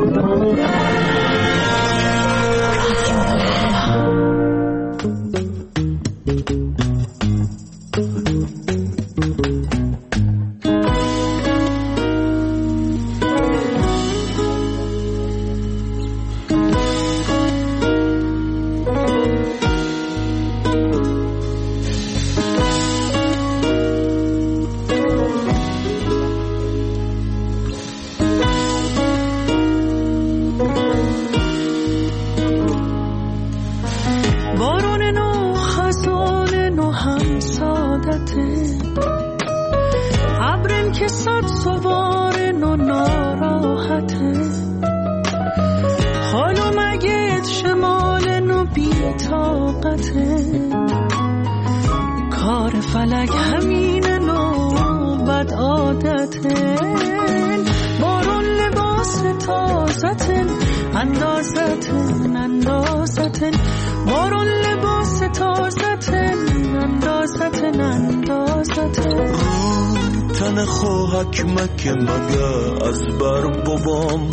که مگه از بر بابام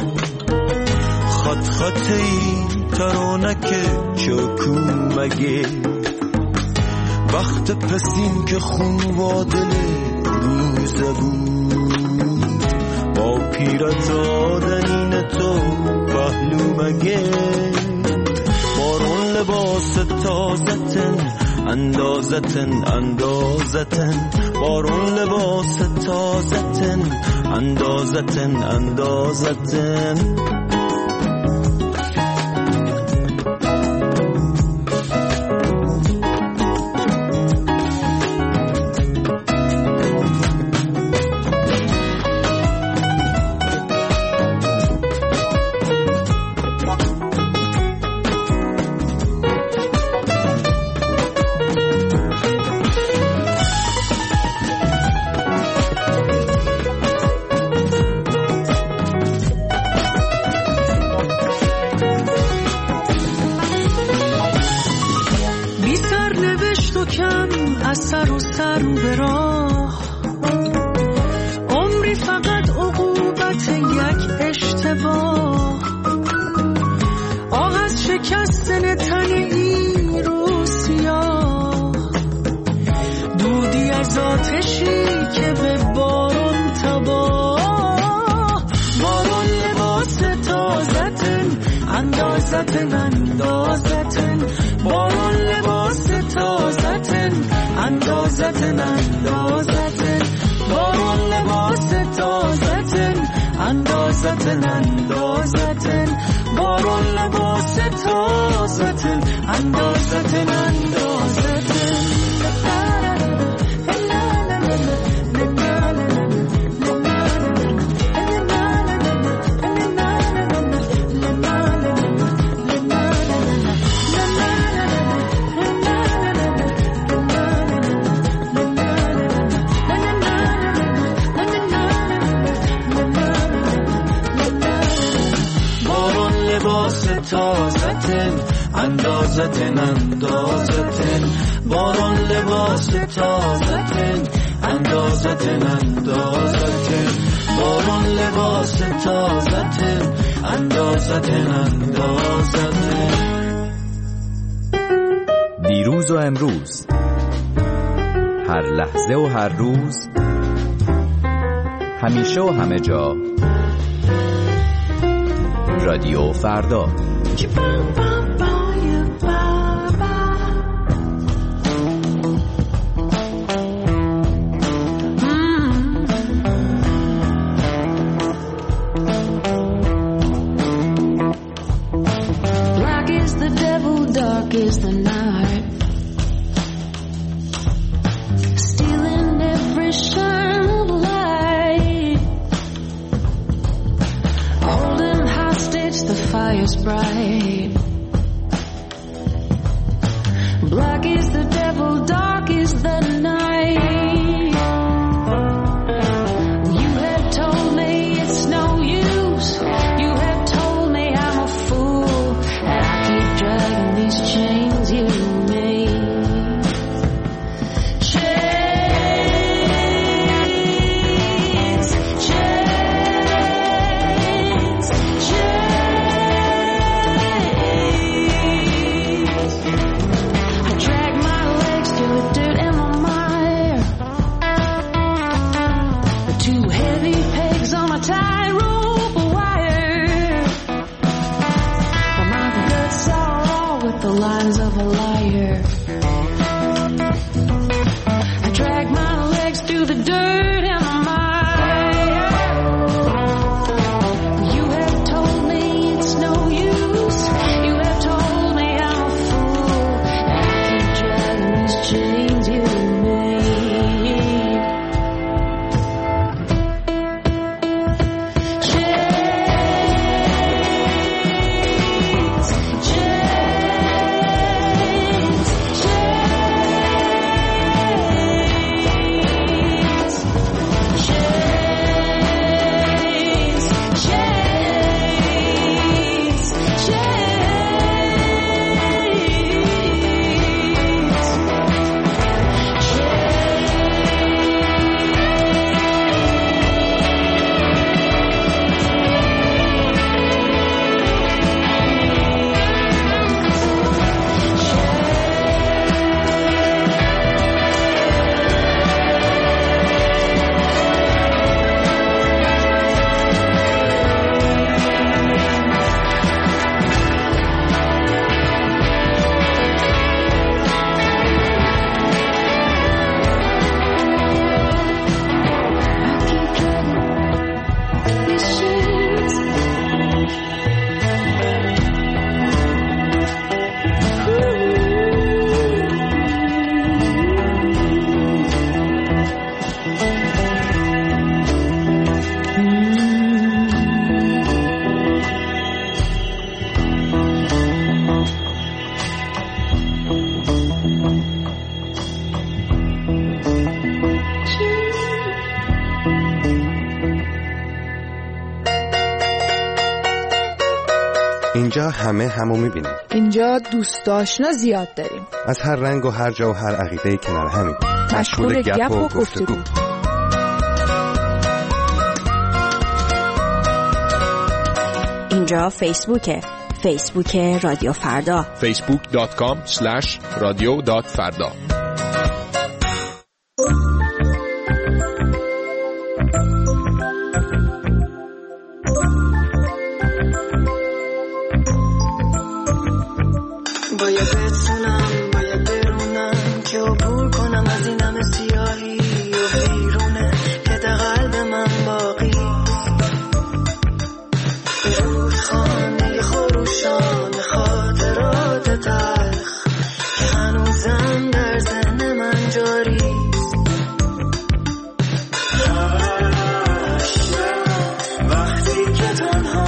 خطی ترانک چاکو مگه وقت پسیم که خون و دل روزه بود با پیرت آدنین تو پهلو مگه بارون لباس تازتن اندازتن بارون لباس تازتن اندازتن دیروز و امروز، هر لحظه و هر روز، همیشه و همه جا، رادیو فردا. Is the night stealing every shine of light, holding hostage the fire's bright. Black is the devil, dark is the night. You have told me it's no use, you have told me I'm a fool, and I keep dragging these chains you made. Chains, chains, chains. اینجا همه همو میبینیم. اینجا دوست آشنا زیاد داریم. از هر رنگ و هر جا و هر عقیده‌ای کنار همیم. مشغول گپ و گفتگو. اینجا فیسبوک رادیو فردا. facebook.com/radio.farda. باید بتونم، باید برونم که عبور کنم از این همه سیاهی و بیرونه که در قلب من باقی به رودخانه خروشان خاطرات تلخ که هنوزم در ذهن من جاری وقتی که تنها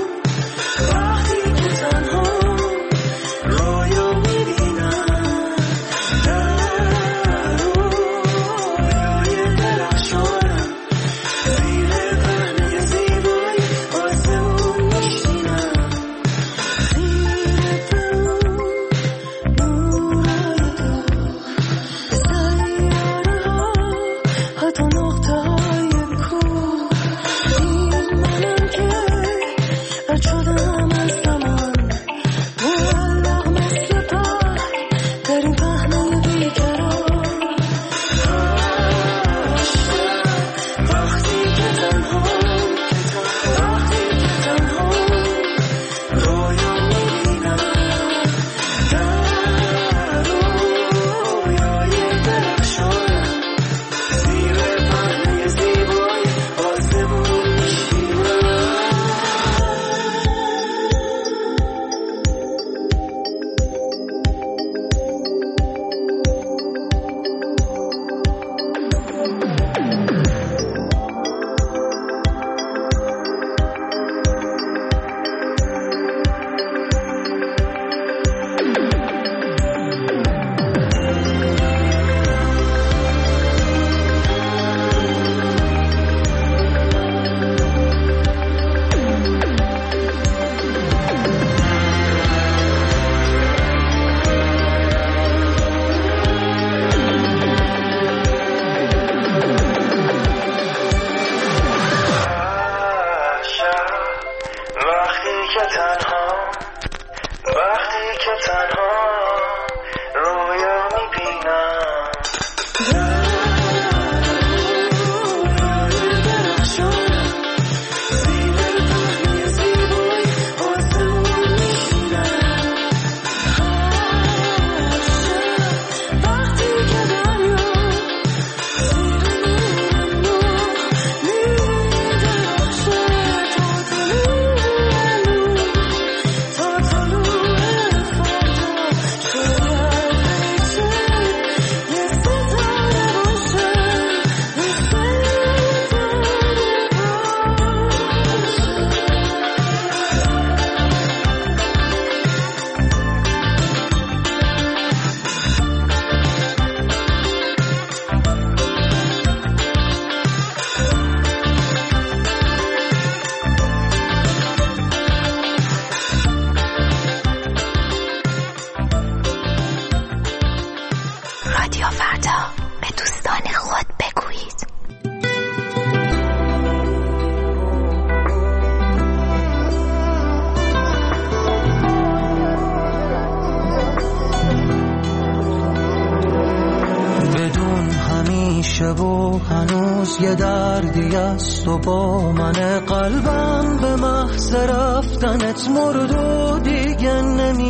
یه دردی است و با من قلبم به محض رفتنت مرد و دیگه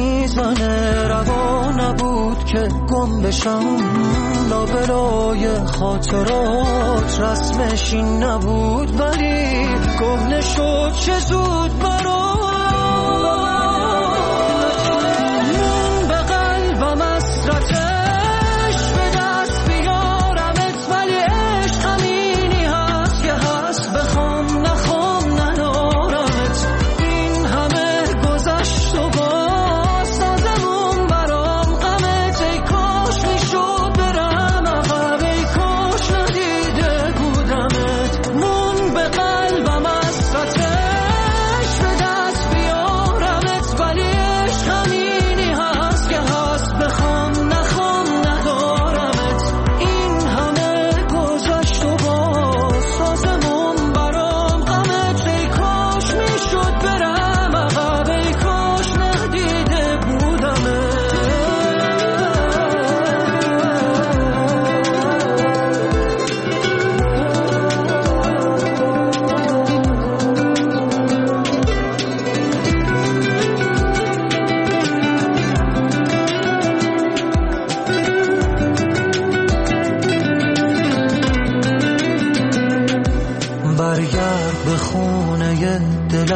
نمیزنه روا نبود که گم بشم لابلای خاطرات رسمش این نبود ولی کهنه شد چه زود برام من به قلبم حسرته به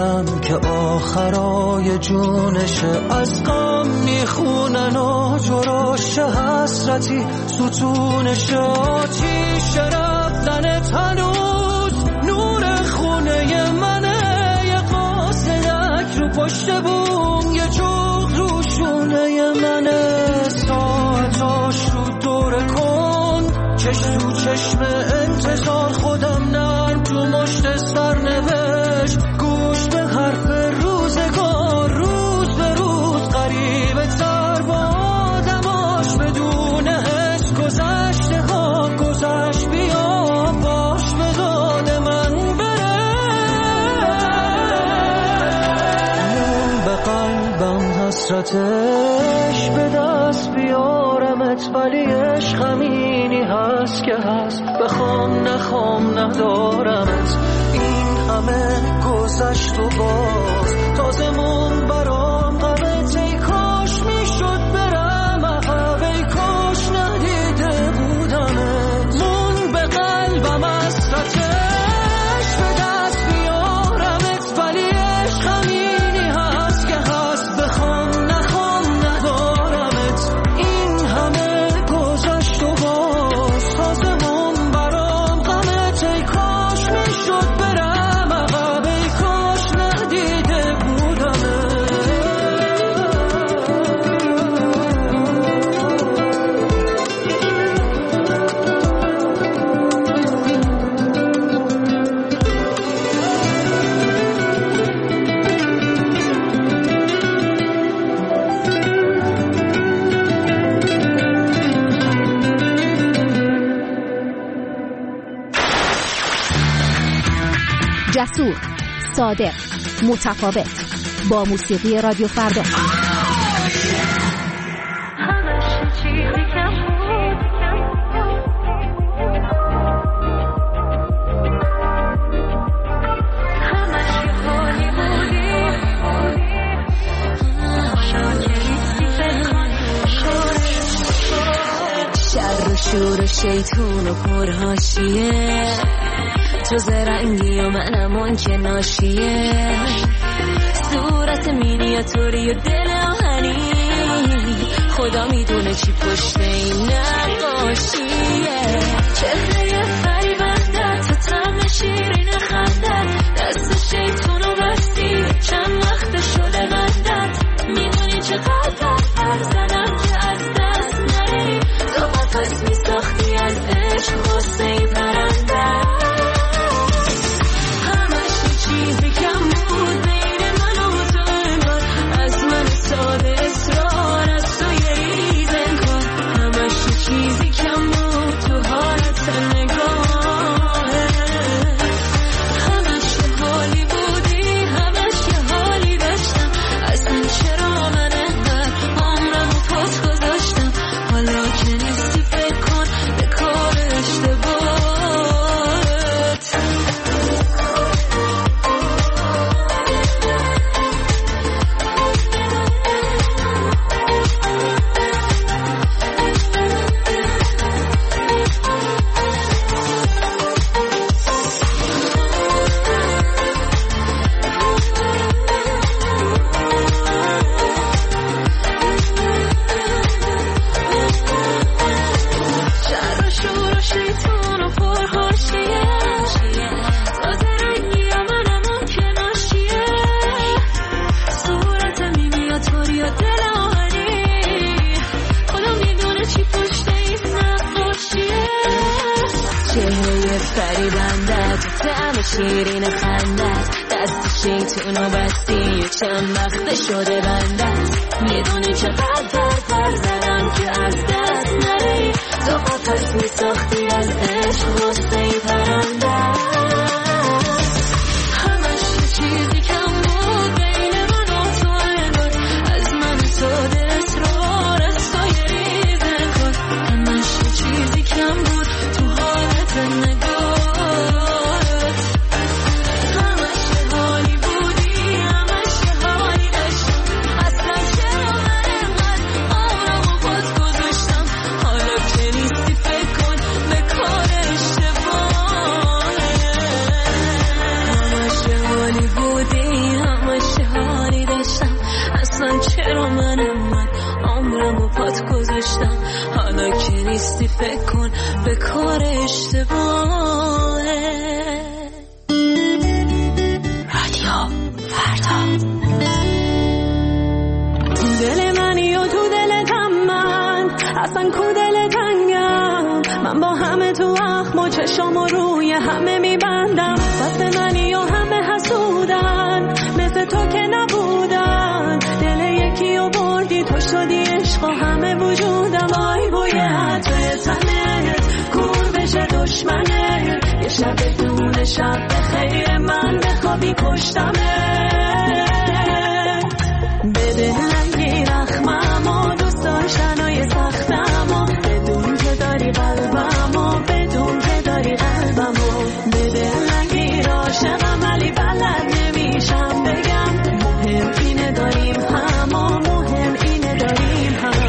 دلم که آخرای جونشه، از غم میخونن و جراشه، حسرتی ستونشه، آتیش رفتنت هنوز نور خونه منه، یه قاصدک رو پشت بوم، یه جوغ رو شونه منه، ساعتاش رو دوره کن، چشم رو چشم انتظار، خودم نرم تو مشت سرنوشت، گوش به حرف روزگار، روز به روز غریبه تر، با آدماش بدون حس، گذشته ها گذشت، بیا باش به داد من بره، مون به قلبم حسرتش به دست بیارمت، ولی عشق همینی هست که هست، بخوام نخوام ندارمت، این همه گذشت و باز تازه مون برام غمت، ای کاش میشد برم عقب، ای کاش ندیده بودمت، مون به قلبم حسرتش به دست بیارمت، ولی عشق همینی هست که هست، بخوام نخوام ندارمت، این همه گذشت و باز تازه مون برام غمت، ای کاش میشد برم عقب، ای کاش ندیده بودمت. جسور، صادق، متفاوت، با موسیقی رادیو فردا. شر و شور و شیطون و پرهاشیه، تو زرنگی و منم اون که ناشیه، صورت مینیاتوری و دل آهنی، خدا میدونه چی پشت این نقاشیه، چهره فریبندت تا طعم شیرین خندت، دست شیطون و بستی چند وقت شده بندت، میدونی چقدر فرزنم که از دست نری، تو قفص میساختی از عشق غصه پرنده، چیزی کم بود بین من و تو، انگار از من ساده اصرار از تو یه ریز انگار، همش چیزی کم بود تو حالت نگاهه، همش یه حالی بودی، همش یه حالی داشتم، اصلا چرا من انقدر عمرم و پاس گذاشتم، حالا که نیستی فکر کن به کار اشتباهت. شیرین خندت، دست شیطون و بستی چند وقت شده بندت، میدونی چقدر پر زدم که از دست نری، تو قفص میساختی از عشق غصه پرنده، همش چیزی کم بود بین من و تو، انگار از من ساده اصرار از تو یه ریزه کن، همش چیزی کم بود تو حالت نگاه، نیستی فکر کن به کار اشتباهه. رادیو فردا. دل منی و تو دلتم من، اصلا کو دل تنگم، من با همه تو اخم و چشام روی همه میبندم. واسه منی و همه حسودن، مثل تو که نبودن. دل یکی و بردی تو شدی عشق و همه وجودم. آی بوی عطر تنت کور بشه دشمنه، یه شب دون شب بخیر من بخوابی پشتمه. بده رنگی رخمم و دوست داشتنای سختم و بدون که داری قلبم و بدون که داری قلبم و بده رنگی عاشقم ولی بلد نمیشم بگم. مهم اینه داریم هم و مهم اینه داریم هم.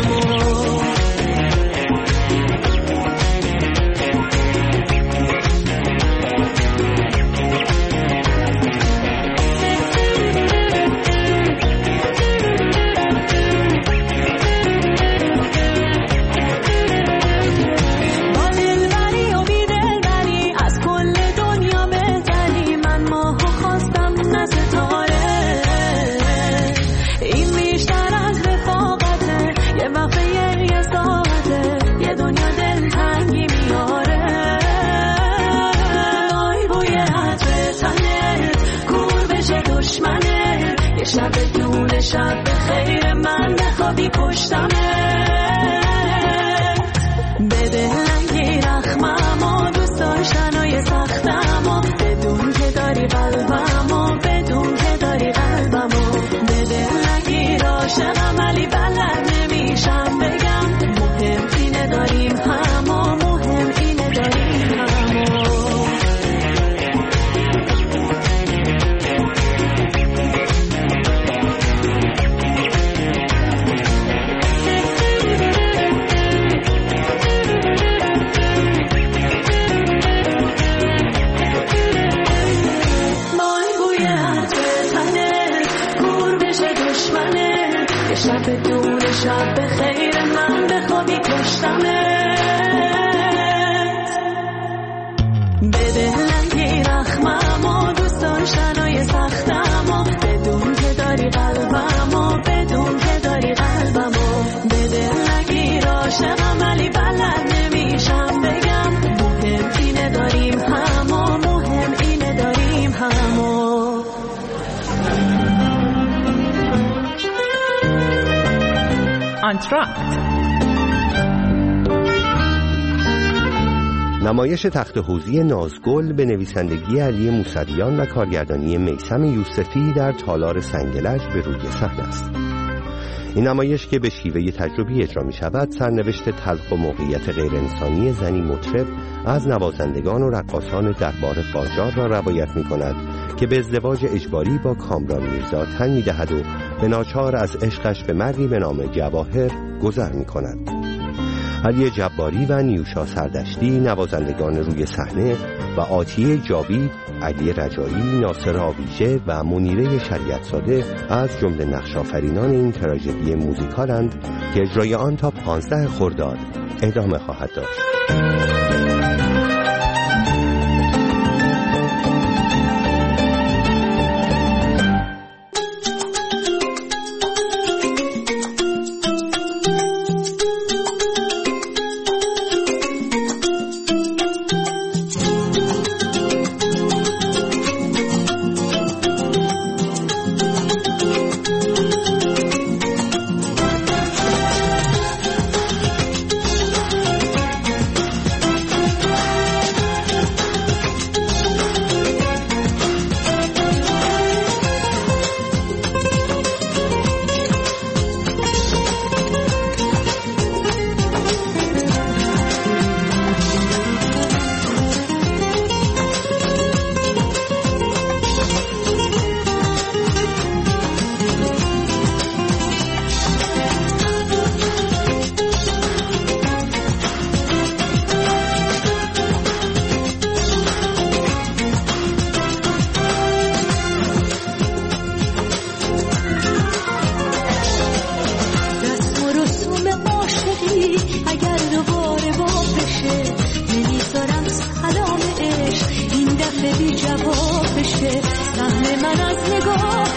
شب دون شب بخیر من بخوابی پشتمه. بده رنگی رخمم و دوست داشتنای سختم و بدون که داری قلبم و بدون که داری قلبم و بده رنگی عاشقم ولی بلد نمیشم بگم. مهم اینه داریم هم و مهم اینه داریم هم. شب دون شب بخیر من بخوابی پشتمت. بده رنگی رخمم و دوست داشتنای سختم و بدون که داری قلبم و بدون که داری قلبم و بده رنگی عاشقم ولی بلد نمیشم بگم. مهم اینه داریم هم و مهم اینه داریم هم. آنتراکت نمایش تخت حوزی نازگل به نویسندگی علی موسویان و کارگردانی میثم یوسفی در تالار سنگلج به روی صحنه است. این نمایش که به شیوه تجربی اجرا می شود، سرنوشت تلخ و موقعیت غیر انسانی زنی مطرب از نوازندگان و رقاصان دربار قاجار را روایت می کند که به ازدواج اجباری با کامران میرزا تن می دهد و به ناچار از عشقش به مردی به نام جواهر گذر می کند. علی جباری و نیوشا سردشتی نوازندگان روی صحنه و آتیه جاوید، علی رجایی، ناصر آویژه و منیره شریعتزاده از جمله نقش‌آفرینان این تراژدی موزیکالند که اجرای آن تا 15 خرداد ادامه خواهد داشت.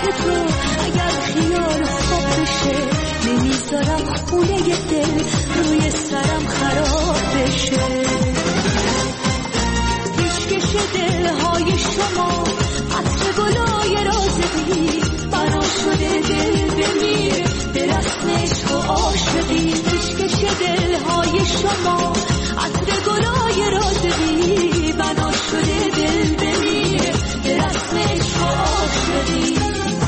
تو اگر خیال خواب بشه نمیذارم خونه دل روی سرم خراب بشه پیشکش دلهای شما عطر گلای رازقی بنا شده دل بمیر به رسم عشق و عاشقی پیشکش دلهای شما عطر گلای رازقی بنا شده دل بمیر به رسم عشق و عاشقی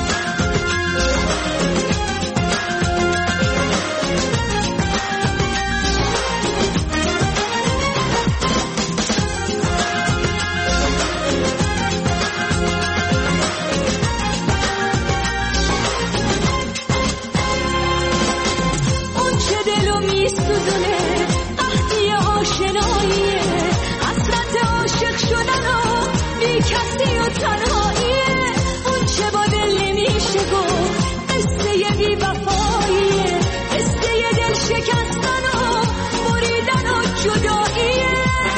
کسی و تنهاییه اون چه با دل نمیشه گفت قصه بی وفاییه قصه دل شکستن و بریدن و جداییه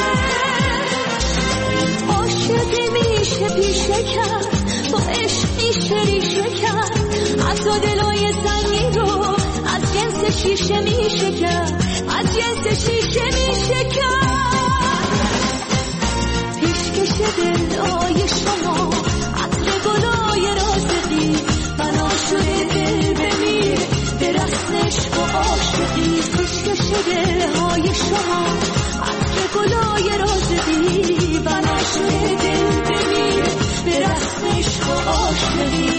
عاشقی میشه پیشه کرد با عشق میشه ریشه کرد حتی دلای سنگی رو از جنس شیشه میشه کرد از جنس شیشه میشه کرد پیشکش دلهای شما عطر گلای رازقی بنا شده دل بمیر به رسم عشق و عاشقی پیشکش دلهای شما عطر گلای رازقی بنا شده دل بمیر به رسم عشق و عاشقی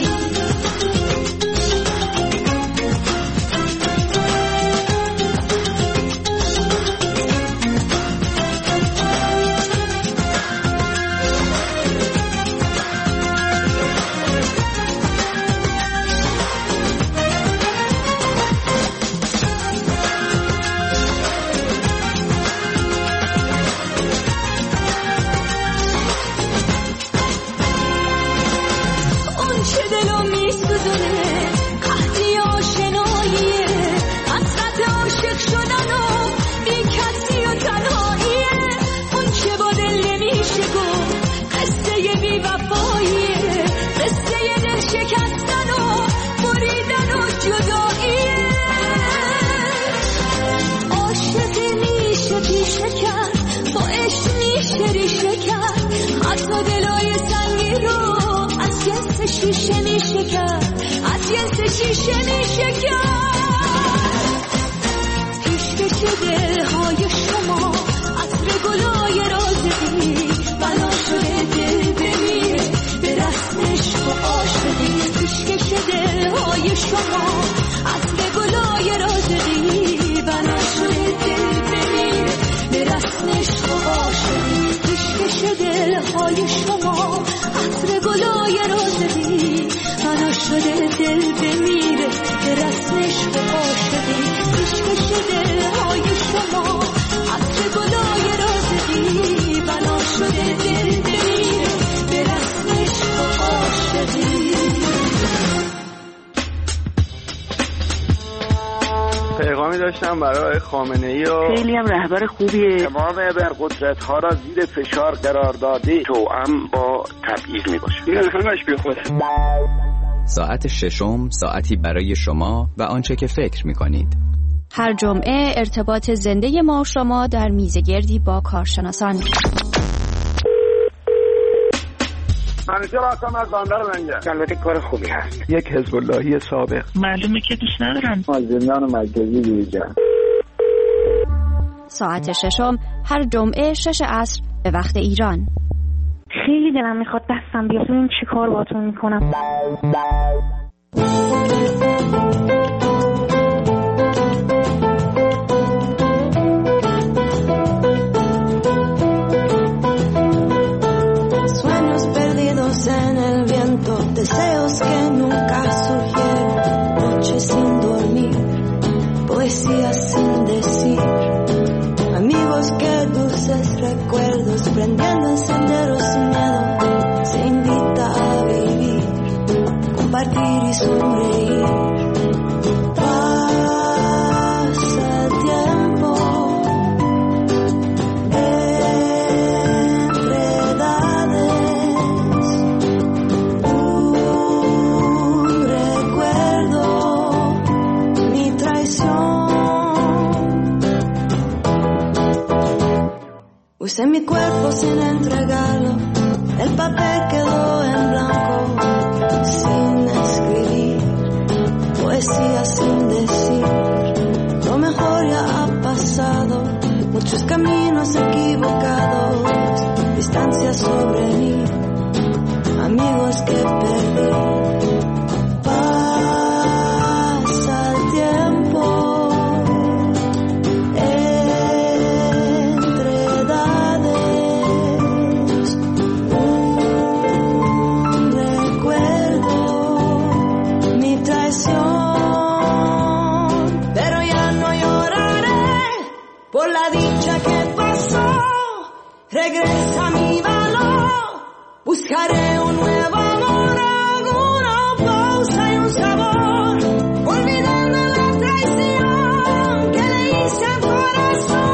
شیشه میشه کرد از جنس شیشه میشه کرد پیشکش دلهای شما عطر گلای رازقی بنا شده دل بمیر به رسم عشق و عاشقی پیشکش دلهای شما عطر گلای رازقی بنا شده دل بمیر به رسم عشق و عاشقی پیشکش دلهای شما عطر گلای رازقی بنا شده دل بمیره به رسم عشق و عاشقی پیشکش دلهای شما عطر گلای رازقی بنا شده دل بمیره به رسم عشق و عاشقی پیغامی داشتم برای خامنه‌ای و خیلی هم رهبر خوبیه تمام ابرقدرت‌ها را زیر فشار قرار داده توأم با تبعیض میباشه این همش بیخوده ساعت ششم ساعتی برای شما و آنچه که فکر میکنید هر جمعه ارتباط زنده ما و شما در میزگردی با کارشناسان همیشه راستم از بندر منگه البته کار خوبی هست یک حزب اللهی سابق معلومه که دوست ندارن از زندان مرکزی بیرون ساعت ششم هر جمعه 6 عصر به وقت ایران خیلی دلم میخواد دستم بیاد این چی کار باتون میکنم En el viento, deseos que nunca surgieron, noches sin dormir, poesías sin decir, amigos que dulces recuerdos, prendiendo encenderos sin miedo, se invita a vivir, compartir y sonreír. Pasa el tiempo. regresa mi valor, buscaré un nuevo amor, alguna pausa y un sabor, olvidando la traición que le hice al corazón.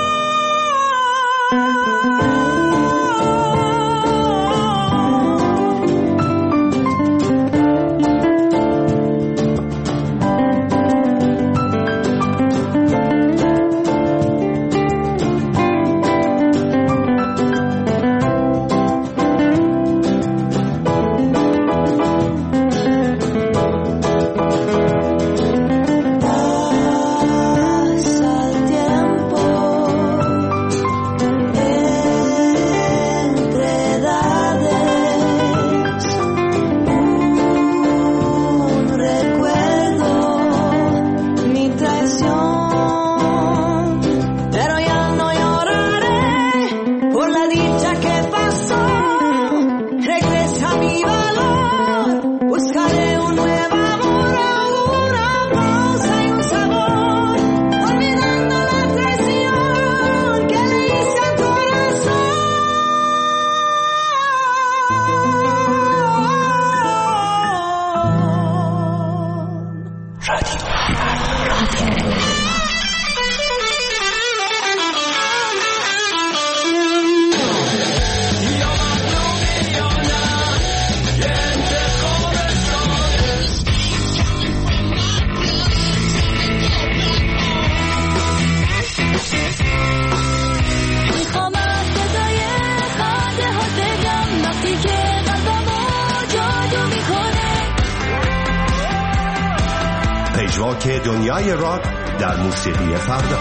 پژواک دنیای راک در موسیقی فردا.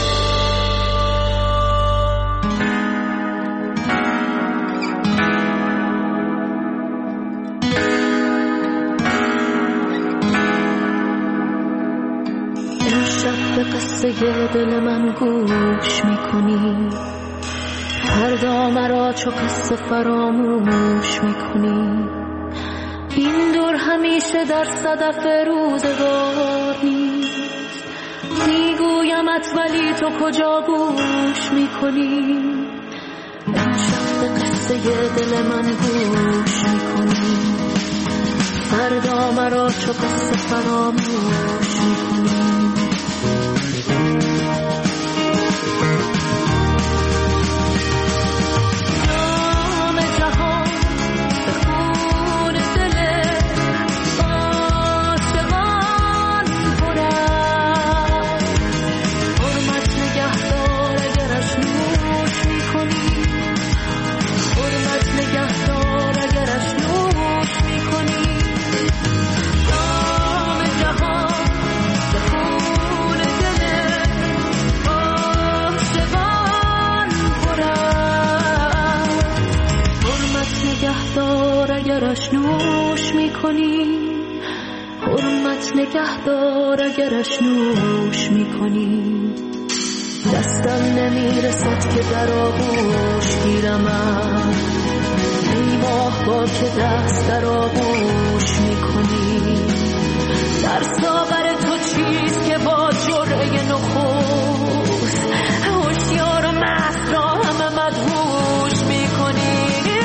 امشب به قصه دل من گوش میکنی، فردا مرا چو قصه فراموش میکنی. این دور همیشه در صدف روزگار نیست، میگویمت ولی تو کجا گوش میکنی. امشب به قصه دل من گوش میکنی، فردا مرا چو قصه فراموش میکنی. اگرش نوش میکنی، حرمت نگهدار اگرش نوش میکنی. دستم نمیرسد که در آغوش گیرمم، ای ماه با که دست در آغوش میکنی. در ساغر تو چیست که با جرعه نخست هوشیار و مست را همه مدهوش میکنی.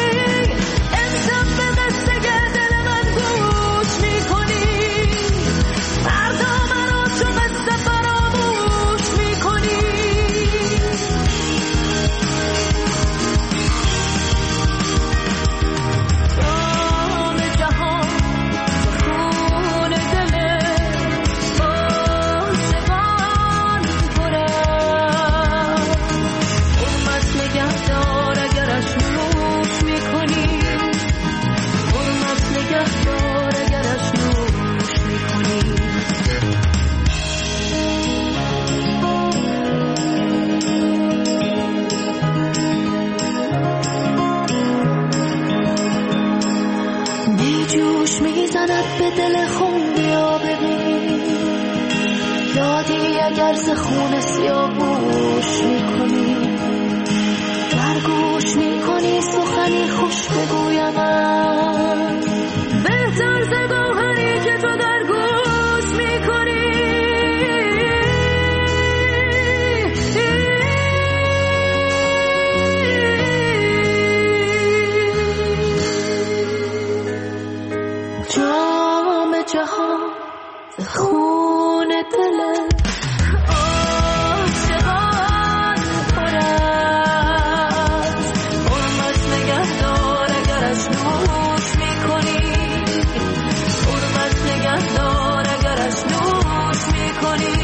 به دل خون بیا ببین، یادی اگر ز خون سیاهوش میکنی، در گوش میکنی سخنی خوش بگویم بهتر ز گوهری که تو در گوش میکنی. جهان ز خون دل عاشقان پر است. حرمت نگهدار اگرش نوش میکنی، حرمت نگهدار اگرش نوش میکنی.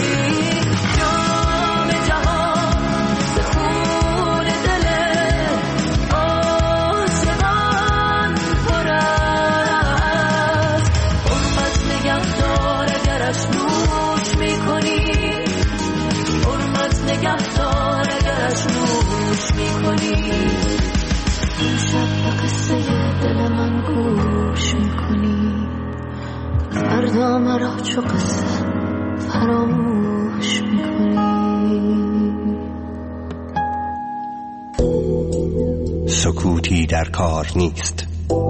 جام جهان ز خون دل عاشقان پر است. حرمت نگهدار اگرش نوش میکنی، حرمت نگهدار اگرش نوش میکنی. شب به قصه دل من گوش میکنی، فردا مرا چو قصه فراموش میکنی. سکوتی در کار نیست.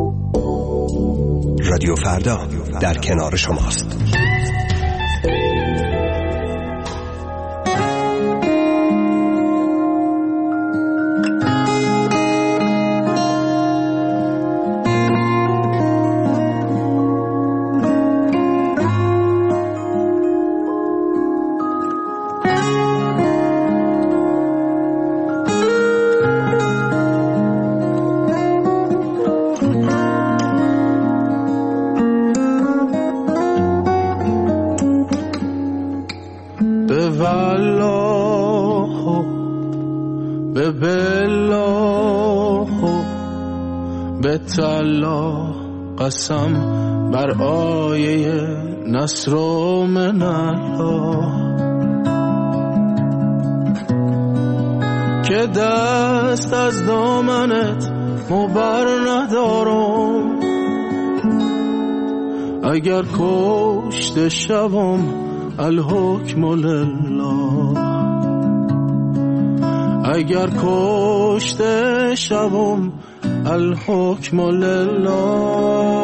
رادیو فردا در کنار شماست. قسم بر آیه نصر و من الله که دست از دامنت مبر ندارم. اگر کشته شوم الحکم لله، اگر کشته شوم الحکم لله.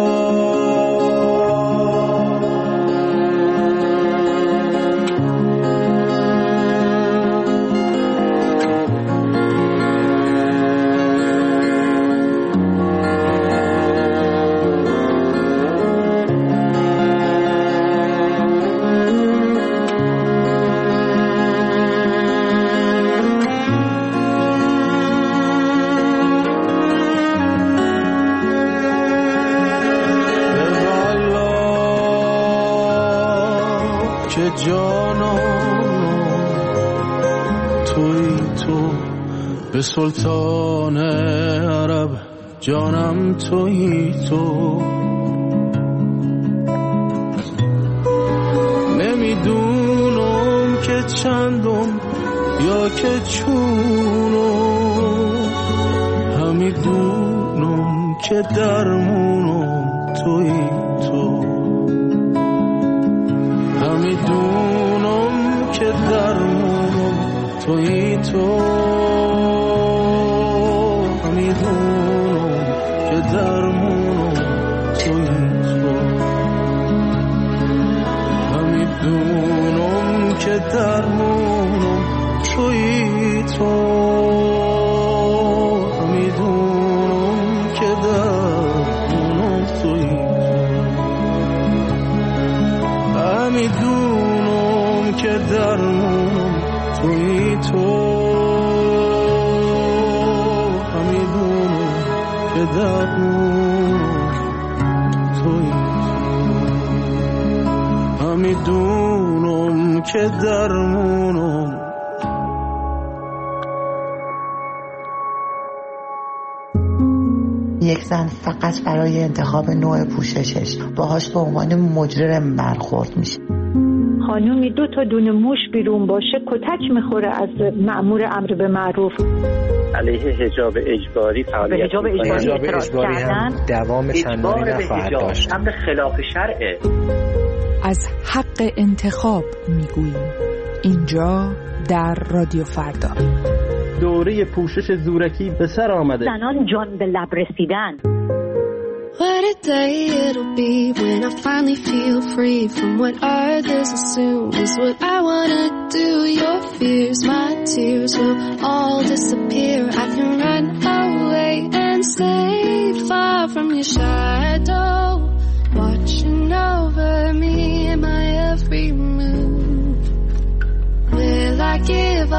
به سلطان عرب جانم تویی تو. نمیدونم که چندم یا که چونم، همیدونم که درمونم تویی تو. همیدونم که درمونم تویی تو. همیدونم که درمونم تویی تو. همیدونم که درمونم تویی تو. همیدونم که درمونم تویی تو. همیدونم که درمونم تویی تو. همیدونم که درمونم. یک زن فقط برای انتخاب نوع پوششش باهاش به عنوان مجرم برخورد میشه. خانومی 2 تا دونه موش بیرون باشه کتک میخوره از مأمور امر به معروف. علیه حجاب اجباری فعالیت حجاب اجباری هم دوام چندانی نخواهد داشت. امر خلاف شرعه. از حق انتخاب میگوییم اینجا در رادیو فردا. دوره پوشش زورکی به سر آمده. زنان جان به لب رسیدن. What a day it'll be when I finally feel free from what others assume is what I wanna do. Your fears, my tears will all disappear. I can run away and stay far from your shadow, watching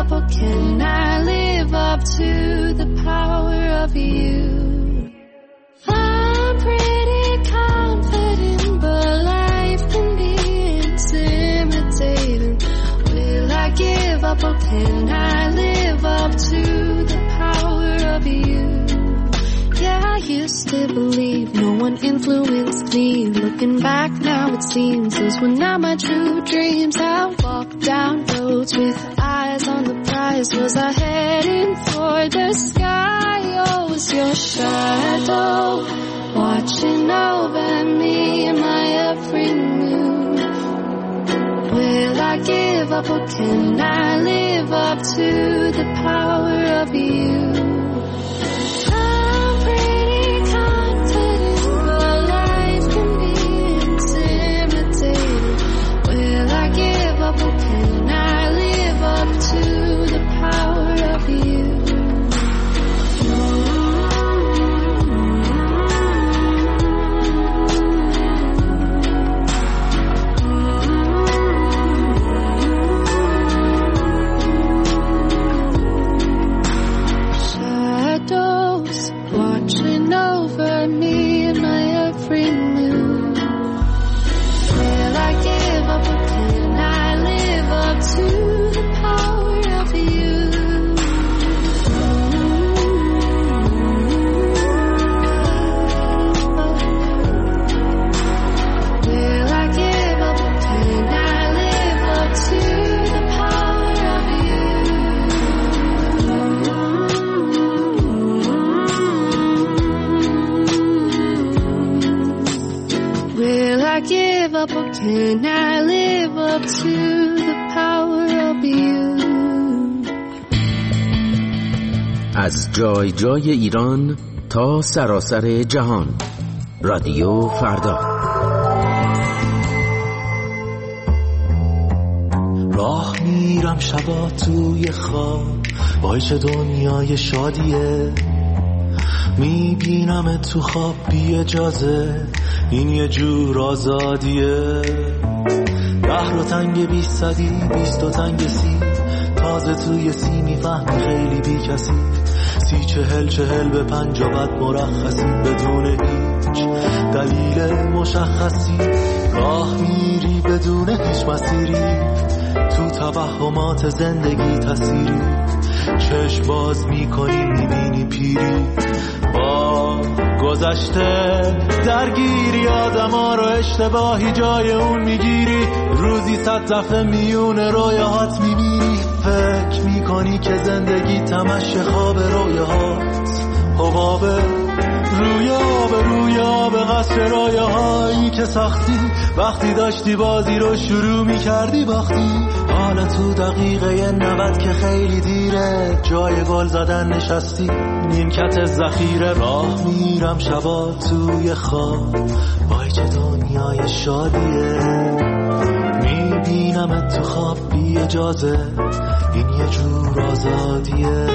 up or can I live up to the power of you? I'm pretty confident, but life can be intimidating. Will I give up or can I live up to the power of you? Yeah, I used to believe no one influenced me. Looking back now it seems those were not my true dreams. I walked down roads with eyes on the prize. Was I heading for the sky? Oh, was your shadow watching over me in my every move? Will I give up or can I live up to the power of you? Can I live up to the power of you? از جای جای ایران تا سراسر جهان، رادیو فردا. راه میرم شبا توی خواب، وای چه دنیای شادیه. میبینم تو خواب بی اجازه، این یه جور آزادیه. 10 رو تنگ 20 20 و تنگ 30، تازه توی 30 میفهمی خیلی بی کسی. 30 40 به 50 بعد مرخصی، بدون هیچ دلیل مشخصی. راه میری بدون هیچ مسیری، تو توهمات زندگی تصیری. چشم باز میکنی میبینی پیری، با گذشته درگیری. آدما رو اشتباهی جای اون میگیری، روزی 100 دفعه میون رویاهات میمیری. فکر میکنی که زندگی تمش خواب رویاهات، حباب روی آب قصر رویاهایی که ساختی. وقتی داشتی بازی رو شروع میکردی باختی. حالا تو دقیقه 90 که خیلی دیره، جای گل زدن نشستی نیمکت ذخیره. راه میرم شبا توی خواب، وای چه دنیای شادیه. میبینم تو خواب بی اجازه، این یه جور آزادیه.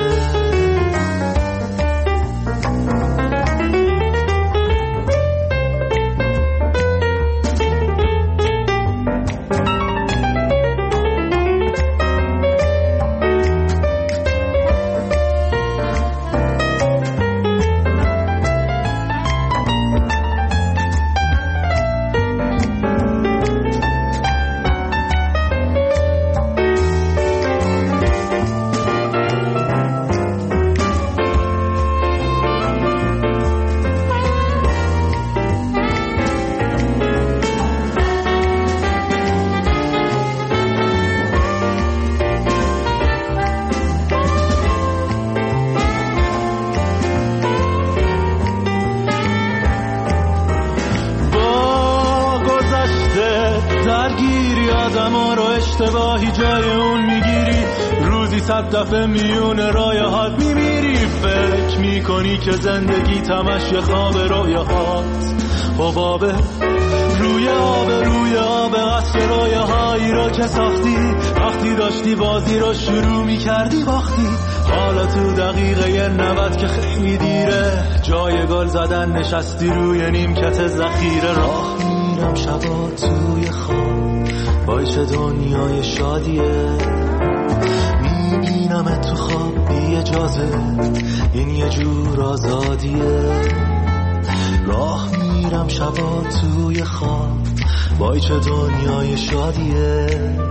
اشتباهی جای اون میگیری، روزی 100 دفعه میون رایهات میمیری. فکر میکنی که زندگی تمش خواب رویاهات، حباب روی آب قصر رویاهایی رو که ساختی. وقتی داشتی بازی رو شروع میکردی باختی. حالا تو دقیقه 90 که خیلی دیره، جای گل زدن نشستی روی نیمکت ذخیره. راه میرم شبا توی خواب، وای چه دنیای شادیه. میبینم میبینم تو خواب بی اجازه، این یه جور آزادیه. راه میرم شبا توی خواب، وای چه دنیای شادیه.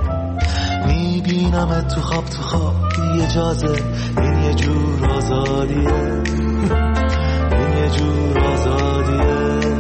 میبینم تو خواب بی اجازه، این یه جور آزادیه، این یه جور آزادیه.